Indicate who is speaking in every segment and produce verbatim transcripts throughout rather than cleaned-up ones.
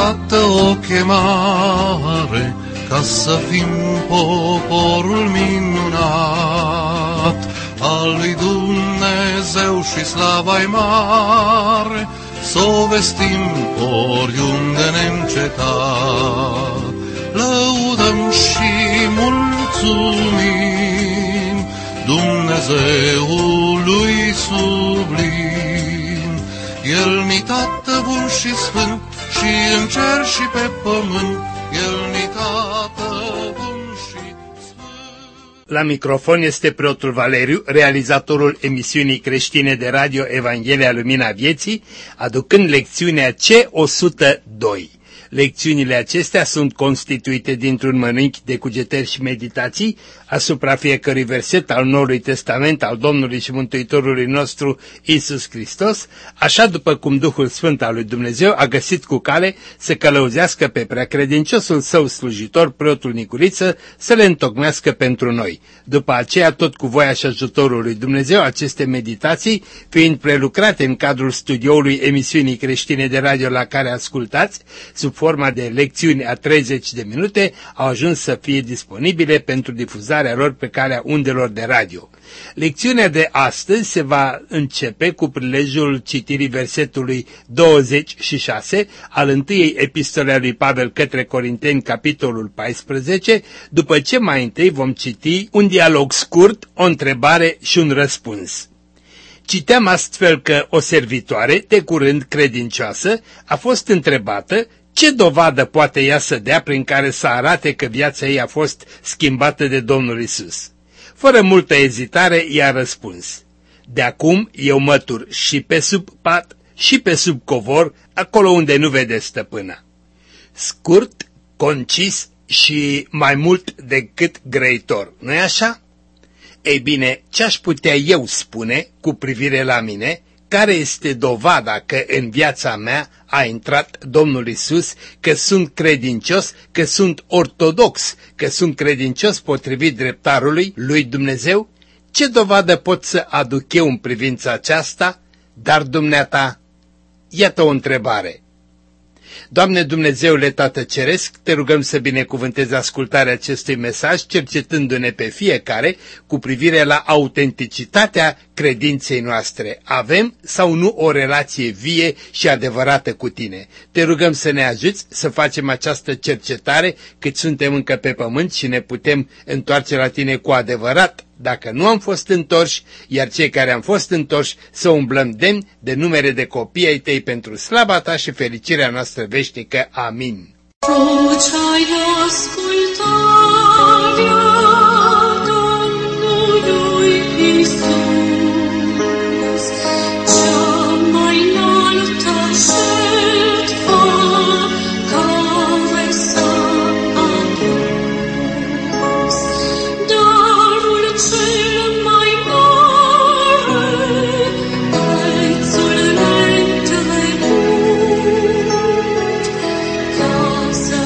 Speaker 1: arată o chemare ca să fim poporul minunat al lui Dumnezeu și slava-i mare, s-o vestim oriunde ne-ncetat. Lăudăm și mulțumim Dumnezeului sublim. El-ni Tată bun și sfânt, și în cer și pe pământ, El-ni Tată bun și sfânt.
Speaker 2: La microfon este preotul Valeriu, realizatorul emisiunii creștine de radio Evanghelia Lumina Vieții, aducând lecțiunea C o sută doi. Lecțiunile acestea sunt constituite dintr-un mănânchi de cugetări și meditații asupra fiecărui verset al Noului Testament al Domnului și Mântuitorului nostru Iisus Hristos, așa după cum Duhul Sfânt al lui Dumnezeu a găsit cu cale să călăuzească pe preacredinciosul său slujitor, preotul Nicuriță, să le întocmească pentru noi. După aceea, tot cu voia și ajutorul lui Dumnezeu, aceste meditații, fiind prelucrate în cadrul studioului emisiunii creștine de radio la care ascultați, sub forma de lecțiuni a treizeci de minute, au ajuns să fie disponibile pentru difuzarea lor pe calea undelor de radio. Lecțiunea de astăzi se va începe cu prilejul citirii versetului douăzeci și șase al întâiei epistole a lui Pavel către Corinteni, capitolul paisprezece, după ce mai întâi vom citi un dialog scurt, o întrebare și un răspuns. Citeam astfel că o servitoare, de curând credincioasă, a fost întrebată ce dovadă poate ea să dea prin care să arate că viața ei a fost schimbată de Domnul Isus. Fără multă ezitare, i-a răspuns: de acum eu mătur și pe sub pat și pe sub covor, acolo unde nu vede stăpâna. Scurt, concis și mai mult decât grăitor, nu-i așa? Ei bine, ce-aș putea eu spune cu privire la mine? Care este dovada că în viața mea a intrat Domnul Isus, că sunt credincios, că sunt ortodox, că sunt credincios potrivit dreptarului lui Dumnezeu? Ce dovadă pot să aduc eu în privința aceasta? Dar dumneata, iată o întrebare. Doamne Dumnezeule Tată Ceresc, te rugăm să binecuvântezi ascultarea acestui mesaj, cercetându-ne pe fiecare cu privire la autenticitatea credinței noastre. Avem sau nu o relație vie și adevărată cu tine? Te rugăm să ne ajuți să facem această cercetare cât suntem încă pe pământ și ne putem întoarce la tine cu adevărat, dacă nu am fost întorși, iar cei care am fost întorși să umblăm demn de numere de copii ai tăi pentru slava ta și fericirea noastră veșnică. Amin.
Speaker 3: Tu ce-ai ascultarea Domnului Iisus, cea mai înaltă jertfă care s-a adus, darul cel mai mare, prețul netrebut, ca să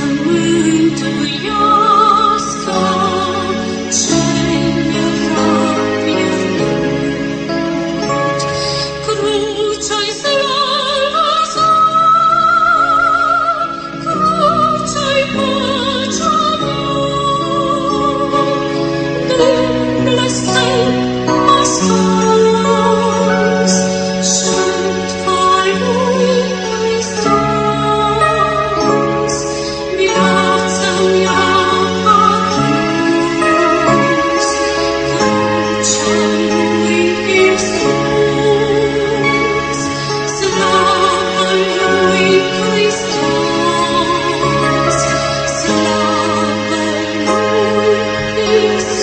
Speaker 3: mântuiască ce era pierdut. Crucea-i slăvă, crucea-i pacea mea, de blestem ascuns, jertfa-i lui Hristos, viața mea a dus, crucea lui Iisus, slavă lui Hristos, slavă lui Iisus.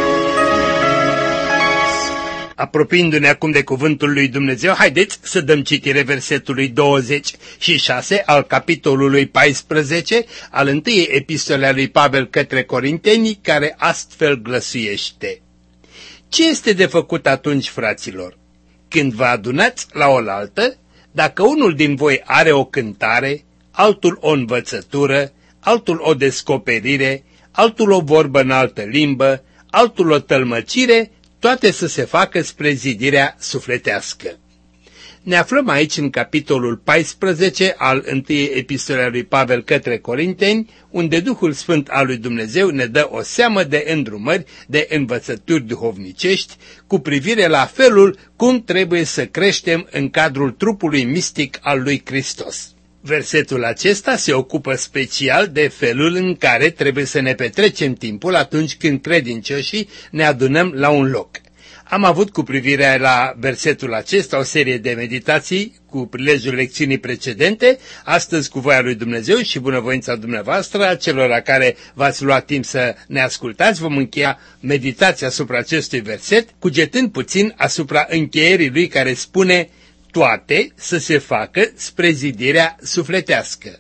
Speaker 2: Apropiindu-ne acum de cuvântul lui Dumnezeu, haideți să dăm citire versetului douăzeci și șase al capitolului paisprezece al întâiei epistole a lui Pavel către Corinteni, care astfel glăsuiește: ce este de făcut atunci, fraților? Când vă adunați la oaltă, dacă unul din voi are o cântare, altul o învățătură, altul o descoperire, altul o vorbă în altă limbă, altul o tălmăcire, toate să se facă spre zidirea sufletească. Ne aflăm aici în capitolul paisprezece al întâiei epistole a lui Pavel către Corinteni, unde Duhul Sfânt al lui Dumnezeu ne dă o seamă de îndrumări, de învățături duhovnicești cu privire la felul cum trebuie să creștem în cadrul trupului mistic al lui Hristos. Versetul acesta se ocupă special de felul în care trebuie să ne petrecem timpul atunci când credincioșii ne adunăm la un loc. Am avut cu privire la versetul acesta o serie de meditații cu prilejul lecțiunii precedente, astăzi cu voia lui Dumnezeu și bunăvoința dumneavoastră, a celor la care v-ați luat timp să ne ascultați, vom încheia meditația asupra acestui verset, cugetând puțin asupra încheierii lui care spune toate să se facă spre zidirea sufletească.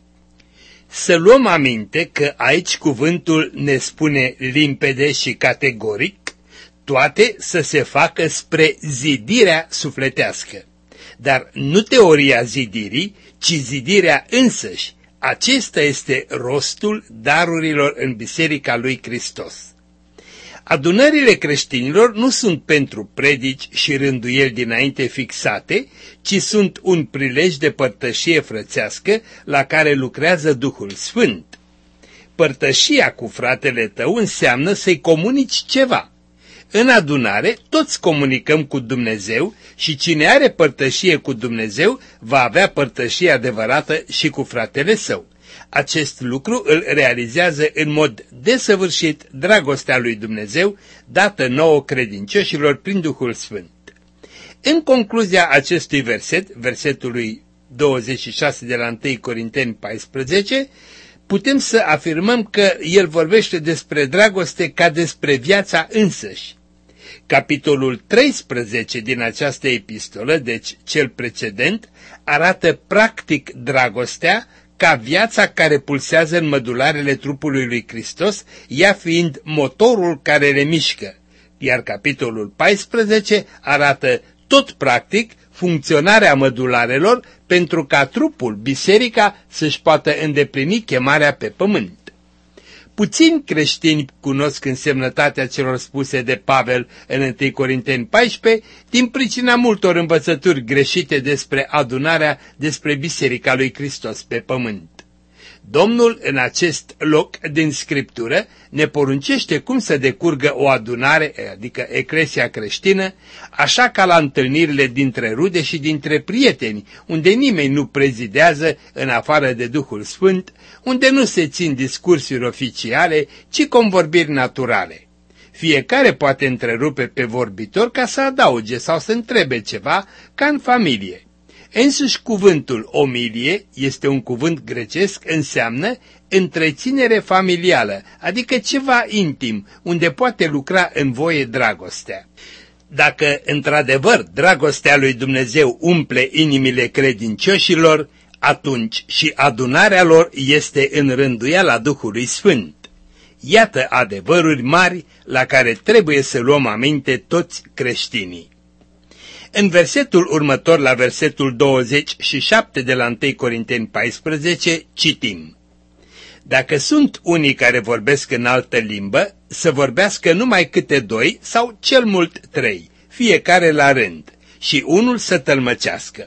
Speaker 2: Să luăm aminte că aici cuvântul ne spune limpede și categoric, toate să se facă spre zidirea sufletească. Dar nu teoria zidirii, ci zidirea însăși. Acesta este rostul darurilor în Biserica lui Hristos. Adunările creștinilor nu sunt pentru predici și rânduieli dinainte fixate, ci sunt un prilej de părtășie frățească la care lucrează Duhul Sfânt. Părtășia cu fratele tău înseamnă să-i comunici ceva. În adunare toți comunicăm cu Dumnezeu și cine are părtășie cu Dumnezeu va avea părtășie adevărată și cu fratele său. Acest lucru îl realizează în mod desăvârșit dragostea lui Dumnezeu, dată nouă credincioșilor prin Duhul Sfânt. În concluzia acestui verset, versetului douăzeci și șase de la întâi Corinteni paisprezece, putem să afirmăm că el vorbește despre dragoste ca despre viața însăși. Capitolul treisprezece din această epistolă, deci cel precedent, arată practic dragostea ca viața care pulsează în mădularele trupului lui Hristos, ea fiind motorul care le mișcă, iar capitolul paisprezece arată tot practic funcționarea mădularelor pentru ca trupul, biserica, să-și poată îndeplini chemarea pe pământ. Puțini creștini cunosc însemnătatea celor spuse de Pavel în întâi Corinteni paisprezece din pricina multor învățături greșite despre adunarea, despre Biserica lui Hristos pe pământ. Domnul în acest loc din Scriptură ne poruncește cum să decurgă o adunare, adică eclesia creștină, așa ca la întâlnirile dintre rude și dintre prieteni, unde nimeni nu prezidează în afară de Duhul Sfânt, unde nu se țin discursuri oficiale, ci convorbiri naturale. Fiecare poate întrerupe pe vorbitor ca să adauge sau să întrebe ceva, ca în familie. Însuși cuvântul omilie este un cuvânt grecesc, înseamnă întreținere familială, adică ceva intim, unde poate lucra în voie dragostea. Dacă într-adevăr dragostea lui Dumnezeu umple inimile credincioșilor, atunci și adunarea lor este în rânduiala Duhului Sfânt. Iată adevăruri mari la care trebuie să luăm aminte toți creștinii. În versetul următor, la versetul douăzeci și șapte de la întâi Corinteni paisprezece, citim: Dacă sunt unii care vorbesc în altă limbă, să vorbească numai câte doi sau cel mult trei, fiecare la rând, și unul să tălmăcească.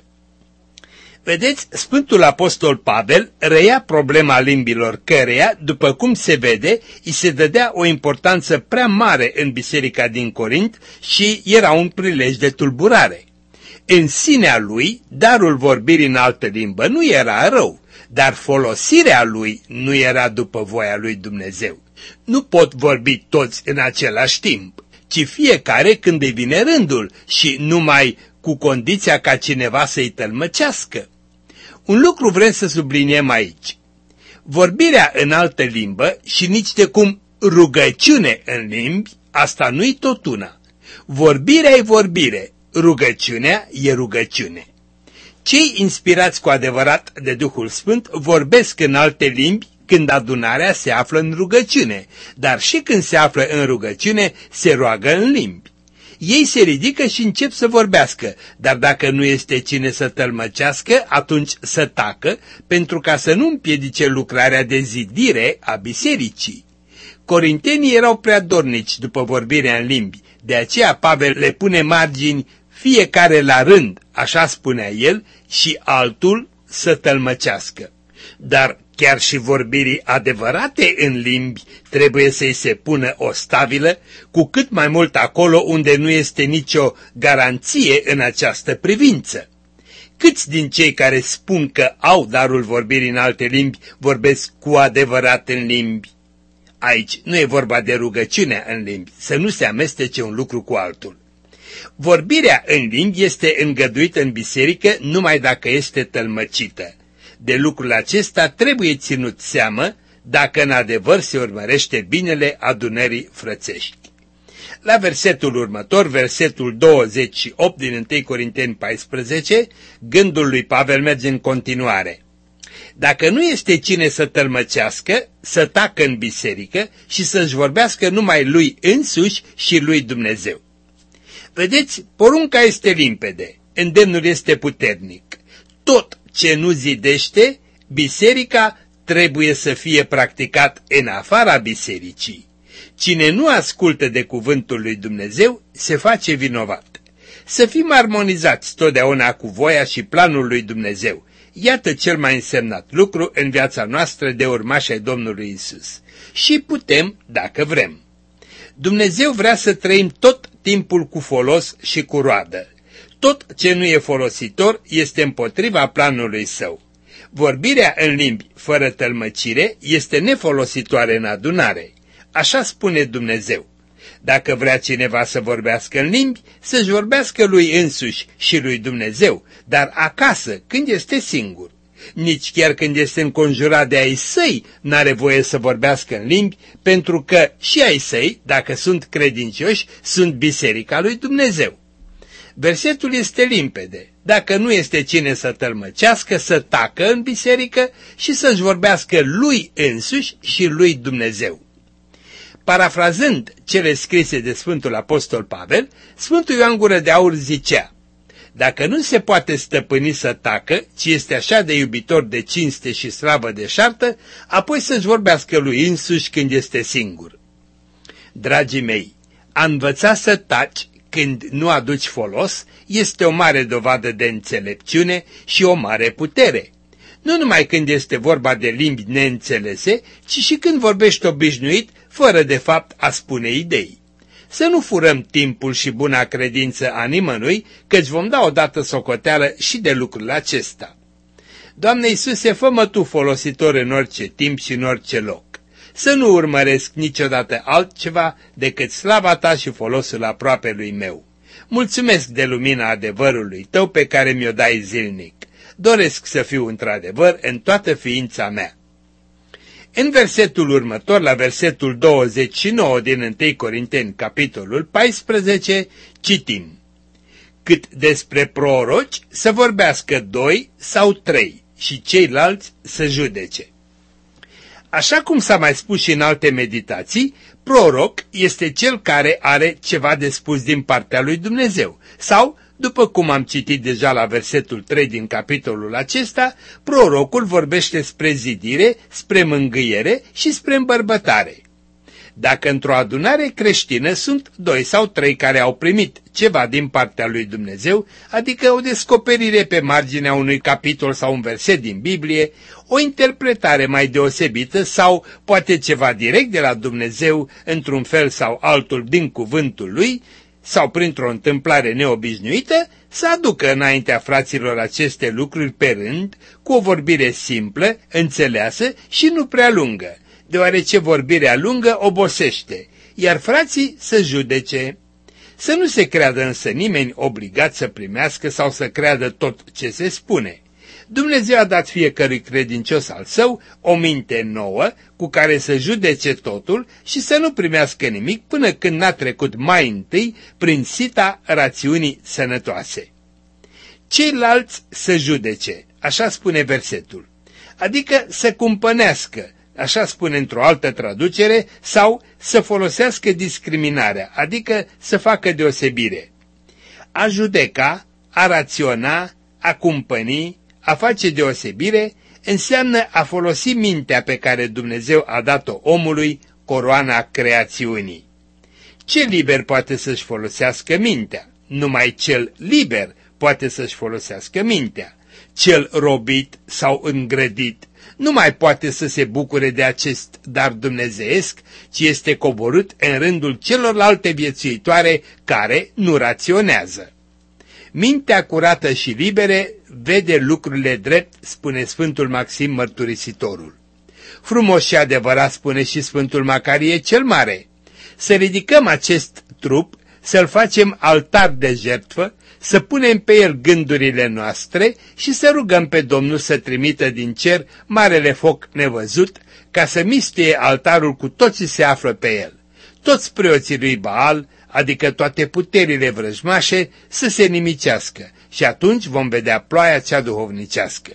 Speaker 2: Vedeți, Sfântul Apostol Pavel reia problema limbilor căreia, după cum se vede, îi se dădea o importanță prea mare în biserica din Corint și era un prilej de tulburare. În sinea lui, darul vorbirii în altă limbă nu era rău, dar folosirea lui nu era după voia lui Dumnezeu. Nu pot vorbi toți în același timp, ci fiecare când îi vine rândul și numai cu condiția ca cineva să-i tălmăcească. Un lucru vrem să subliniem aici. Vorbirea în altă limbă și nici de cum rugăciune în limbi, asta nu-i tot una. Vorbirea e vorbire, rugăciunea e rugăciune. Cei inspirați cu adevărat de Duhul Sfânt vorbesc în alte limbi când adunarea se află în rugăciune, dar și când se află în rugăciune se roagă în limbi. Ei se ridică și încep să vorbească, dar dacă nu este cine să tălmăcească, atunci să tacă, pentru ca să nu împiedice lucrarea de zidire a bisericii. Corintenii erau prea dornici după vorbirea în limbi, de aceea Pavel le pune margini fiecare la rând, așa spunea el, și altul să tălmăcească. Dar chiar și vorbirii adevărate în limbi trebuie să-i se pună o stabilă, cu cât mai mult acolo unde nu este nicio garanție în această privință. Câți din cei care spun că au darul vorbirii în alte limbi vorbesc cu adevărat în limbi? Aici nu e vorba de rugăciunea în limbi, să nu se amestece un lucru cu altul. Vorbirea în limbi este îngăduită în biserică numai dacă este tălmăcită. De lucrul acesta trebuie ținut seamă dacă în adevăr se urmărește binele adunării frățești. La versetul următor, versetul douăzeci și opt din întâi Corinteni paisprezece, gândul lui Pavel merge în continuare. Dacă nu este cine să tălmăcească, să tacă în biserică și să-și vorbească numai lui însuși și lui Dumnezeu. Vedeți, porunca este limpede, îndemnul este puternic. Tot ce nu zidește, biserica trebuie să fie practicat în afara bisericii. Cine nu ascultă de cuvântul lui Dumnezeu se face vinovat. Să fim armonizați totdeauna cu voia și planul lui Dumnezeu. Iată cel mai însemnat lucru în viața noastră de urmași ai Domnului Isus. Și putem, dacă vrem. Dumnezeu vrea să trăim tot timpul cu folos și cu roadă. Tot ce nu e folositor este împotriva planului său. Vorbirea în limbi fără tălmăcire este nefolositoare în adunare. Așa spune Dumnezeu. Dacă vrea cineva să vorbească în limbi, să-și vorbească lui însuși și lui Dumnezeu, dar acasă, când este singur. Nici chiar când este înconjurat de ai săi, n-are voie să vorbească în limbi, pentru că și ai săi, dacă sunt credincioși, sunt biserica lui Dumnezeu. Versetul este limpede. Dacă nu este cine să tălmăcească, să tacă în biserică și să-și vorbească lui însuși și lui Dumnezeu. Parafrazând cele scrise de Sfântul Apostol Pavel, Sfântul Ioan Gură de Aur zicea: dacă nu se poate stăpâni să tacă, ci este așa de iubitor de cinste și slavă deșartă, apoi să-și vorbească lui însuși când este singur. Dragii mei, a învăța să taci când nu aduci folos este o mare dovadă de înțelepciune și o mare putere. Nu numai când este vorba de limbi neînțelese, ci și când vorbești obișnuit, fără de fapt a spune idei. Să nu furăm timpul și buna credință a nimănui, căci vom da odată socoteală și de lucrul acesta. Doamne Iisuse, fă-mă Tu folositor în orice timp și în orice loc. Să nu urmăresc niciodată altceva decât slava Ta și folosul aproapelui meu. Mulțumesc de lumina adevărului Tău pe care mi-o dai zilnic. Doresc să fiu într-adevăr în toată ființa mea. În versetul următor, la versetul douăzeci și nouă din întâi Corinteni, capitolul paisprezece, citim: cât despre proroci să vorbească doi sau trei și ceilalți să judece. Așa cum s-a mai spus și în alte meditații, proroc este cel care are ceva de spus din partea lui Dumnezeu sau, după cum am citit deja la versetul trei din capitolul acesta, prorocul vorbește spre zidire, spre mângâiere și spre îmbărbătare. Dacă într-o adunare creștină sunt doi sau trei care au primit ceva din partea lui Dumnezeu, adică o descoperire pe marginea unui capitol sau un verset din Biblie, o interpretare mai deosebită sau poate ceva direct de la Dumnezeu într-un fel sau altul din cuvântul lui, sau printr-o întâmplare neobișnuită, să aducă înaintea fraților aceste lucruri pe rând, cu o vorbire simplă, înțeleasă și nu prea lungă, deoarece vorbirea lungă obosește, iar frații să judece. Să nu se creadă însă nimeni obligat să primească sau să creadă tot ce se spune. Dumnezeu a dat fiecărui credincios al său o minte nouă cu care să judece totul și să nu primească nimic până când n-a trecut mai întâi prin sita rațiunii sănătoase. Ceilalți să judece, așa spune versetul, adică să cumpănească, așa spune într-o altă traducere, sau să folosească discriminarea, adică să facă deosebire. A judeca, a raționa, a cumpăni, a face deosebire înseamnă a folosi mintea pe care Dumnezeu a dat-o omului, coroana creațiunii. Ce liber poate să-și folosească mintea? Numai cel liber poate să-și folosească mintea. Cel robit sau îngrădit nu mai poate să se bucure de acest dar dumnezeiesc, ci este coborât în rândul celorlalte viețuitoare care nu raționează. Mintea curată și libere vede lucrurile drept, spune Sfântul Maxim Mărturisitorul. Frumos și adevărat spune și Sfântul Macarie cel Mare. Să ridicăm acest trup, să-l facem altar de jertfă, să punem pe el gândurile noastre și să rugăm pe Domnul să trimită din cer marele foc nevăzut, ca să mistuie altarul cu toți ce se află pe el. Toți preoții lui Baal, adică toate puterile vrăjmașe, să se nimicească și atunci vom vedea ploaia cea duhovnicească.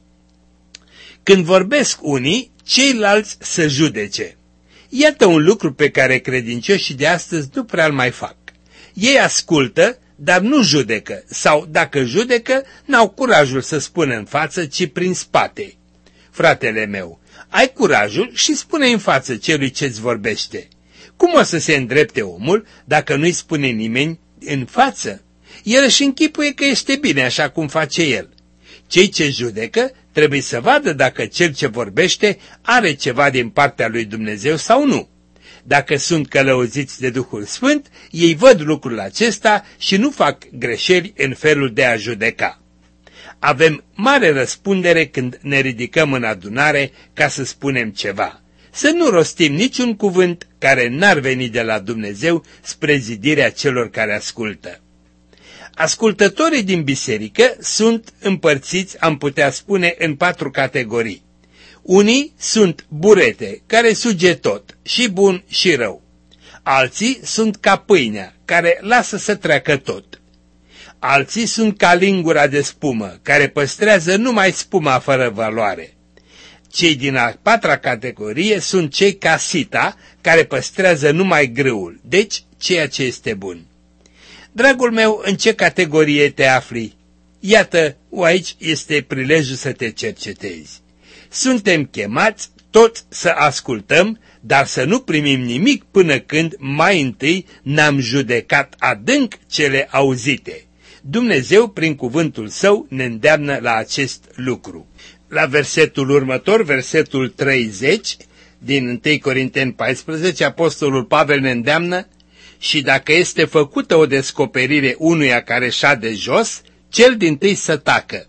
Speaker 2: Când vorbesc unii, ceilalți să judece. Iată un lucru pe care credincioșii de astăzi nu prea-l mai fac. Ei ascultă, dar nu judecă, sau dacă judecă, n-au curajul să spună în față, ci prin spate. Fratele meu, ai curajul și spune în față celui ce-ți vorbește. Cum o să se îndrepte omul dacă nu-i spune nimeni în față? El își închipuie că este bine așa cum face el. Cei ce judecă trebuie să vadă dacă cel ce vorbește are ceva din partea lui Dumnezeu sau nu. Dacă sunt călăuziți de Duhul Sfânt, ei văd lucrul acesta și nu fac greșeli în felul de a judeca. Avem mare răspundere când ne ridicăm în adunare ca să spunem ceva. Să nu rostim niciun cuvânt care n-ar veni de la Dumnezeu spre zidirea celor care ascultă. Ascultătorii din biserică sunt împărțiți, am putea spune, în patru categorii. Unii sunt burete, care suge tot, și bun și rău. Alții sunt ca pâinea, care lasă să treacă tot. Alții sunt ca lingura de spumă, care păstrează numai spuma fără valoare. Cei din a patra categorie sunt cei ca sita, care păstrează numai grâul, deci ceea ce este bun. Dragul meu, în ce categorie te afli? Iată, aici este prilejul să te cercetezi. Suntem chemați toți să ascultăm, dar să nu primim nimic până când mai întâi n-am judecat adânc cele auzite. Dumnezeu, prin cuvântul Său, ne îndeamnă la acest lucru. La versetul următor, versetul treizeci, din întâi Corinteni paisprezece, Apostolul Pavel ne îndeamnă: și dacă este făcută o descoperire unuia care șade jos, cel dintâi să tacă.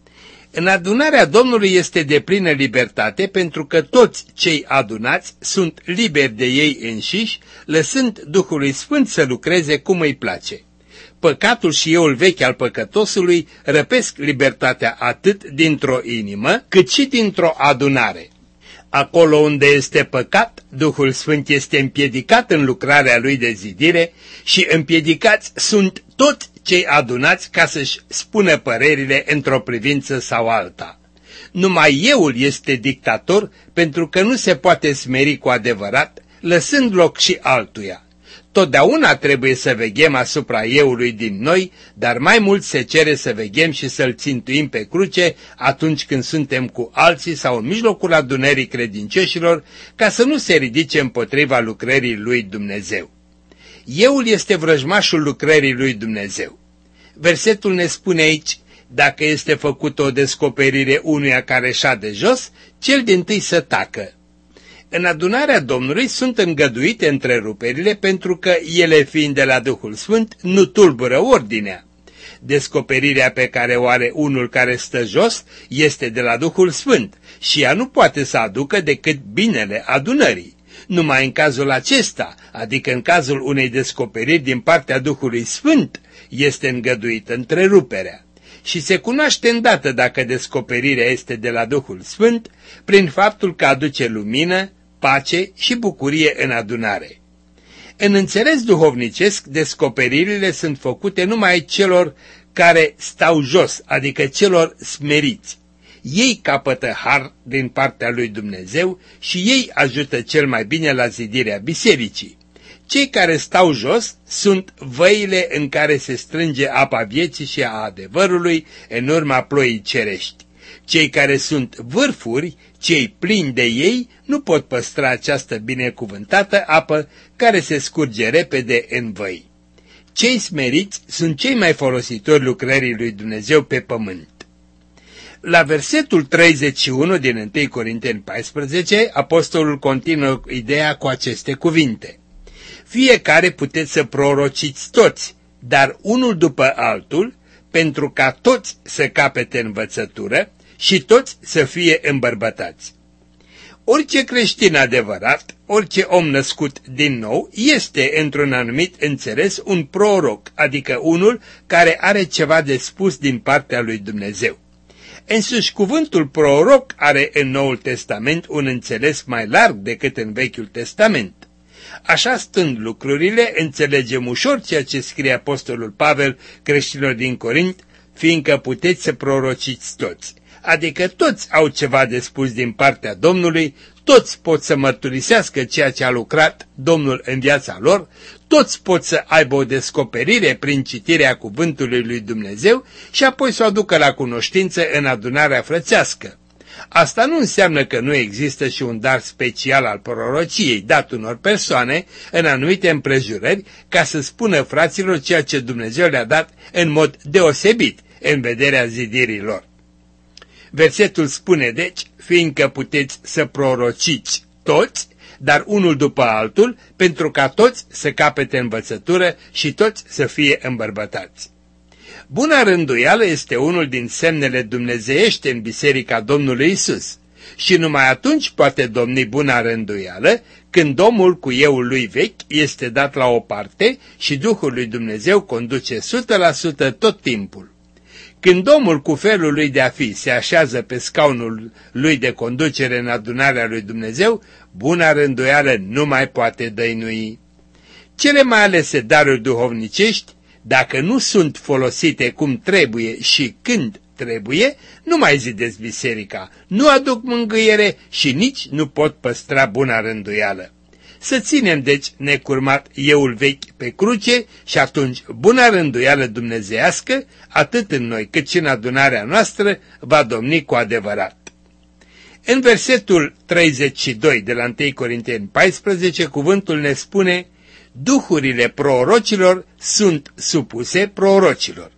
Speaker 2: În adunarea Domnului este deplină libertate, pentru că toți cei adunați sunt liberi de ei înșiși, lăsând Duhului Sfânt să lucreze cum îi place. Păcatul și euul vechi al păcătosului răpesc libertatea atât dintr-o inimă, cât și dintr-o adunare. Acolo unde este păcat, Duhul Sfânt este împiedicat în lucrarea lui de zidire și împiedicați sunt toți cei adunați ca să-și spună părerile într-o privință sau alta. Numai euul este dictator, pentru că nu se poate smeri cu adevărat, lăsând loc și altuia. Totdeauna trebuie să veghem asupra euului din noi, dar mai mult se cere să veghem și să-l țintuim pe cruce atunci când suntem cu alții sau în mijlocul adunării credincioșilor, ca să nu se ridice împotriva lucrării lui Dumnezeu. Euul este vrăjmașul lucrării lui Dumnezeu. Versetul ne spune aici: dacă este făcută o descoperire unuia care șade jos, cel dintâi să tacă. În adunarea Domnului sunt îngăduite întreruperile, pentru că ele, fiind de la Duhul Sfânt, nu tulbură ordinea. Descoperirea pe care o are unul care stă jos este de la Duhul Sfânt și ea nu poate să aducă decât binele adunării. Numai în cazul acesta, adică în cazul unei descoperiri din partea Duhului Sfânt, este îngăduită întreruperea. Și se cunoaște îndată dacă descoperirea este de la Duhul Sfânt, prin faptul că aduce lumină, pace și bucurie în adunare. În înțeles duhovnicesc, descoperirile sunt făcute numai celor care stau jos, adică celor smeriți. Ei capătă har din partea lui Dumnezeu și ei ajută cel mai bine la zidirea bisericii. Cei care stau jos sunt văile în care se strânge apa vieții și a adevărului în urma ploii cerești. Cei care sunt vârfuri, cei plini de ei, nu pot păstra această binecuvântată apă care se scurge repede în văi. cei smeriți sunt cei mai folositori lucrării lui Dumnezeu pe pământ. La versetul treizeci și unu din întâi Corinteni paisprezece, apostolul continuă ideea cu aceste cuvinte. Fiecare puteți să prorociți toți, dar unul după altul, pentru ca toți să capete învățătură și toți să fie îmbărbătați. Orice creștin adevărat, orice om născut din nou, este într-un anumit înțeles un proroc, adică unul care are ceva de spus din partea lui Dumnezeu. Însuși cuvântul proroc are în Noul Testament un înțeles mai larg decât în Vechiul Testament. Așa stând lucrurile, înțelegem ușor ceea ce scrie apostolul Pavel creștinilor din Corint, fiindcă puteți să prorociți toți. Adică toți au ceva de spus din partea Domnului, toți pot să mărturisească ceea ce a lucrat Domnul în viața lor, toți pot să aibă o descoperire prin citirea cuvântului lui Dumnezeu și apoi să o aducă la cunoștință în adunarea frățească. Asta nu înseamnă că nu există și un dar special al prorociei dat unor persoane în anumite împrejurări ca să spună fraților ceea ce Dumnezeu le-a dat în mod deosebit în vederea zidirii lor. Versetul spune deci, fiindcă puteți să prorociți toți, dar unul după altul, pentru ca toți să capete învățătură și toți să fie îmbărbătați. Buna rânduială este unul din semnele dumnezeiești în Biserica Domnului Isus și numai atunci poate domni buna rânduială când omul cu euul lui vechi este dat la o parte și Duhul lui Dumnezeu conduce o sută la sută tot timpul. Când omul cu felul lui de a fi se așează pe scaunul lui de conducere în adunarea lui Dumnezeu, buna rânduială nu mai poate dăinui. Cele mai alese daruri duhovnicești, dacă nu sunt folosite cum trebuie și când trebuie, nu mai zidesc biserica, nu aduc mângâiere și nici nu pot păstra buna rânduială. Să ținem deci necurmat euul vechi pe cruce și atunci buna rânduială dumnezeiască, atât în noi cât și în adunarea noastră, va domni cu adevărat. În versetul treizeci și doi de la întâi Corinteni paisprezece, cuvântul ne spune: duhurile prorocilor sunt supuse prorocilor.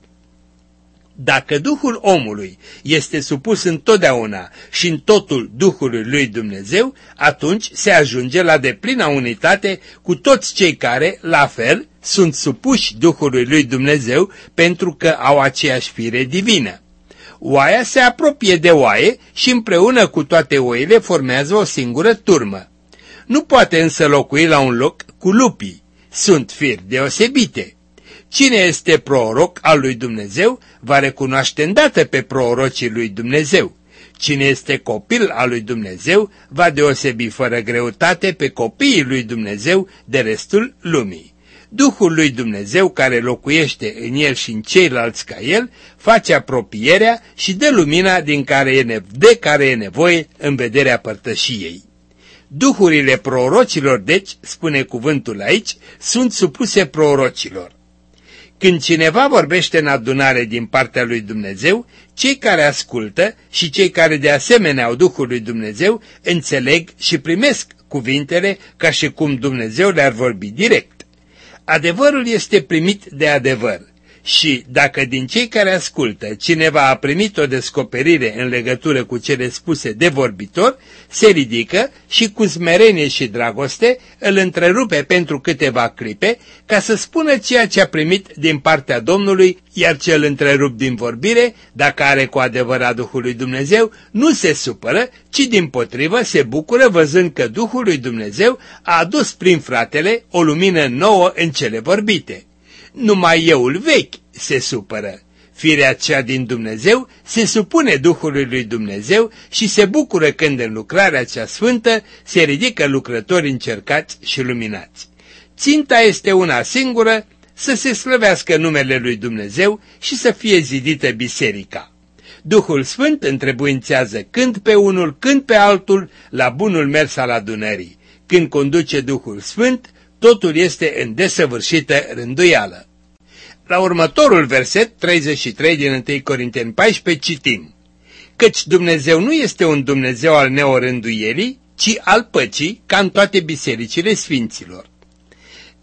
Speaker 2: Dacă Duhul omului este supus întotdeauna și în totul Duhului lui Dumnezeu, atunci se ajunge la deplina unitate cu toți cei care, la fel, sunt supuși Duhului lui Dumnezeu pentru că au aceeași fire divină. Oaia se apropie de oaie și împreună cu toate oile formează o singură turmă. Nu poate însă locui la un loc cu lupii. Sunt firi deosebite. Cine este proroc al lui Dumnezeu va recunoaște îndată pe prorocii lui Dumnezeu. Cine este copil al lui Dumnezeu va deosebi fără greutate pe copiii lui Dumnezeu de restul lumii. Duhul lui Dumnezeu care locuiește în el și în ceilalți ca el face apropierea și dă lumina din care e de care e nevoie în vederea părtășiei. Duhurile prorocilor, deci, spune cuvântul aici, sunt supuse prorocilor. Când cineva vorbește în adunare din partea lui Dumnezeu, cei care ascultă și cei care de asemenea au Duhul lui Dumnezeu înțeleg și primesc cuvintele ca și cum Dumnezeu le-ar vorbi direct. Adevărul este primit de adevăr și dacă din cei care ascultă cineva a primit o descoperire în legătură cu cele spuse de vorbitor, se ridică și cu smerenie și dragoste îl întrerupe pentru câteva clipe ca să spună ceea ce a primit din partea Domnului, iar cel întrerupt din vorbire, dacă are cu adevărat Duhul lui Dumnezeu, nu se supără, ci dimpotrivă se bucură văzând că Duhul lui Dumnezeu a adus prin fratele o lumină nouă în cele vorbite. Numai euul vechi se supără. Firea cea din Dumnezeu se supune Duhului lui Dumnezeu și se bucură când în lucrarea cea sfântă se ridică lucrători încercați și luminați. Ținta este una singură, să se slăvească numele lui Dumnezeu și să fie zidită biserica. Duhul Sfânt întrebuințează când pe unul, când pe altul, la bunul mers al adunării. Când conduce Duhul Sfânt, totul este în desăvârșită rânduială. La următorul verset, treizeci și trei din întâi Corinteni paisprezece, citim: căci Dumnezeu nu este un Dumnezeu al neorânduielii, ci al păcii, ca în toate bisericile sfinților.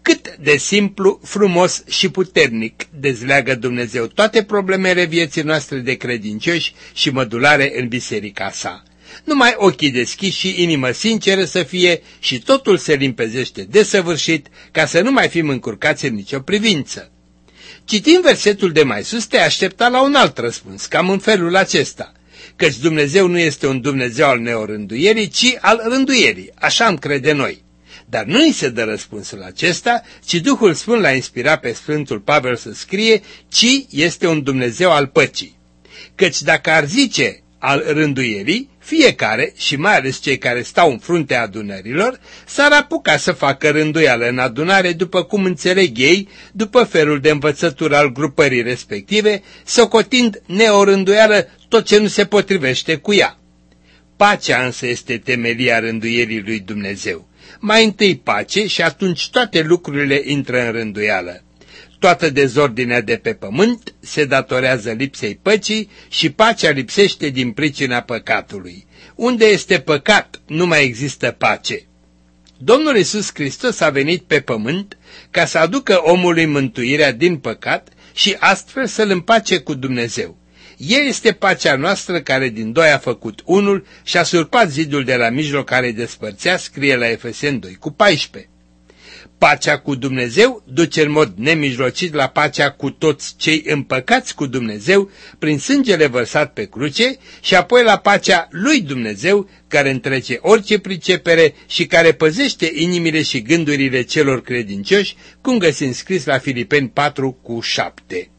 Speaker 2: Cât de simplu, frumos și puternic dezleagă Dumnezeu toate problemele vieții noastre de credincioși și mădulare în biserica sa. Numai ochii deschiși și inimă sinceră să fie și totul se limpezește desăvârșit, ca să nu mai fim încurcați în nicio privință. Citind versetul de mai sus, te aștepta la un alt răspuns, cam în felul acesta, căci Dumnezeu nu este un Dumnezeu al neorânduierii, ci al rânduierii, așa am crede noi. Dar nu îi se dă răspunsul acesta, ci Duhul Sfânt l-a inspirat pe Sfântul Pavel să scrie, ci este un Dumnezeu al păcii. Căci dacă ar zice al rânduierii, fiecare, și mai ales cei care stau în fruntea adunărilor, s-ar apuca să facă rânduială în adunare după cum înțeleg ei, după felul de învățătură al grupării respective, socotind neorânduială tot ce nu se potrivește cu ea. Pacea însă este temelia rânduierii lui Dumnezeu. Mai întâi pace și atunci toate lucrurile intră în rânduială. Toată dezordinea de pe pământ se datorează lipsei păcii și pacea lipsește din pricina păcatului. Unde este păcat, nu mai există pace. Domnul Iisus Hristos a venit pe pământ ca să aducă omului mântuirea din păcat și astfel să-l împace cu Dumnezeu. El este pacea noastră care din doi a făcut unul și a surpat zidul de la mijloc care îi despărțea, scrie la Efeseni doi cu paisprezece. Pacea cu Dumnezeu duce în mod nemijlocit la pacea cu toți cei împăcați cu Dumnezeu prin sângele vărsat pe cruce și apoi la pacea lui Dumnezeu care întrece orice pricepere și care păzește inimile și gândurile celor credincioși, cum găsim scris la Filipeni patru cu șapte.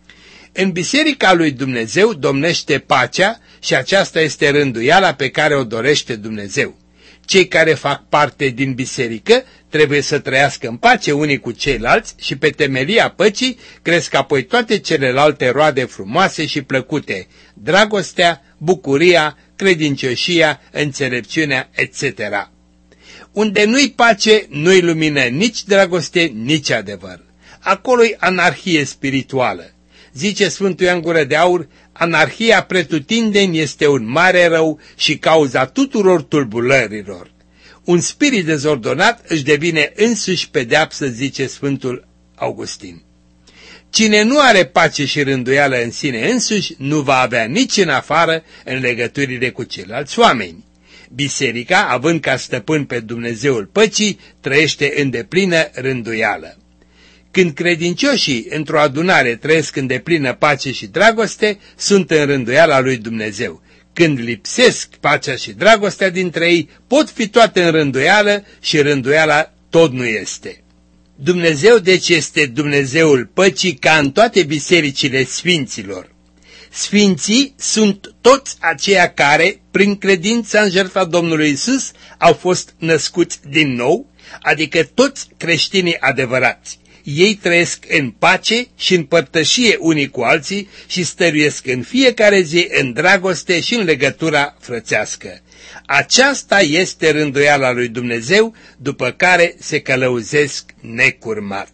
Speaker 2: În biserica lui Dumnezeu domnește pacea și aceasta este rânduiala pe care o dorește Dumnezeu. Cei care fac parte din biserică trebuie să trăiască în pace unii cu ceilalți și pe temelia păcii cresc apoi toate celelalte roade frumoase și plăcute, dragostea, bucuria, credincioșia, înțelepciunea, et cetera. Unde nu-i pace, nu-i lumină nici dragoste, nici adevăr. Acolo-i anarhie spirituală. Zice Sfântul Ioan Gură de Aur, anarhia pretutindeni este un mare rău și cauza tuturor tulburărilor. Un spirit dezordonat își devine însuși pedeapsă, zice Sfântul Augustin. Cine nu are pace și rânduială în sine însuși, nu va avea nici în afară în legăturile cu ceilalți oameni. Biserica, având ca stăpân pe Dumnezeul păcii, trăiește în deplină rânduială. Când credincioșii într-o adunare trăiesc în deplină pace și dragoste, sunt în rânduiala lui Dumnezeu. Când lipsesc pacea și dragostea dintre ei, pot fi toate în rânduială și rânduiala tot nu este. Dumnezeu deci este Dumnezeul păcii ca în toate bisericile sfinților. Sfinții sunt toți aceia care, prin credința în jertfa Domnului Iisus, au fost născuți din nou, adică toți creștinii adevărați. Ei trăiesc în pace și în părtășie unii cu alții și stăruiesc în fiecare zi în dragoste și în legătura frățească. Aceasta este rânduiala lui Dumnezeu, după care se călăuzesc necurmat.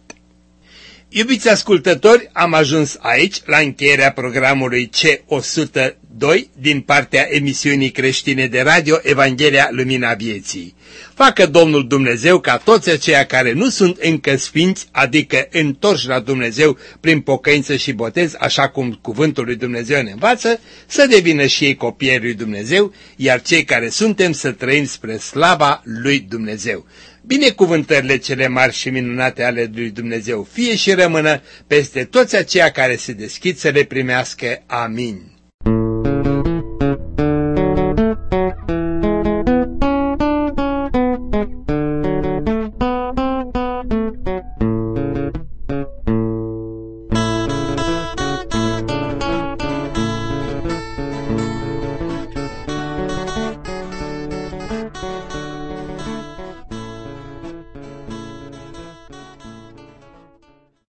Speaker 2: Iubiți ascultători, am ajuns aici la încheierea programului C o sută doi din partea emisiunii creștine de radio Evanghelia Lumina Vieții. Facă Domnul Dumnezeu ca toți aceia care nu sunt încă sfinți, adică întorși la Dumnezeu prin pocăință și botez, așa cum cuvântul lui Dumnezeu ne învață, să devină și ei copiii lui Dumnezeu, iar cei care suntem să trăim spre slava lui Dumnezeu. Binecuvântările cele mari și minunate ale lui Dumnezeu fie și rămână peste toți aceia care se deschid să le primească. Amin.